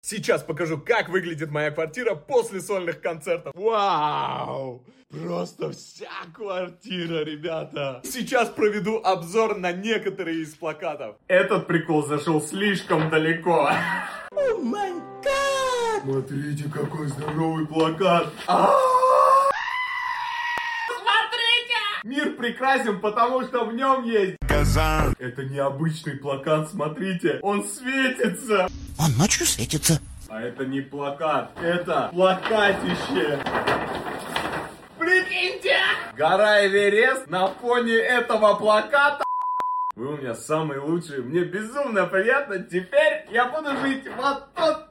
Сейчас покажу, как выглядит моя квартира после сольных концертов. Вау! Просто вся квартира, ребята. Сейчас проведу обзор на некоторые из плакатов. Этот прикол зашел слишком далеко. О май гад! Смотрите, какой здоровый плакат. Смотрите! Мир прекрасен, потому что в нем есть Казан. Это необычный плакат, смотрите. Он светится. Он ночью светится. А это не плакат, это плакатище. Прикиньте! Гора Эверест на фоне этого плаката. Вы у меня самые лучшие, мне безумно приятно. Теперь я буду жить вот тут.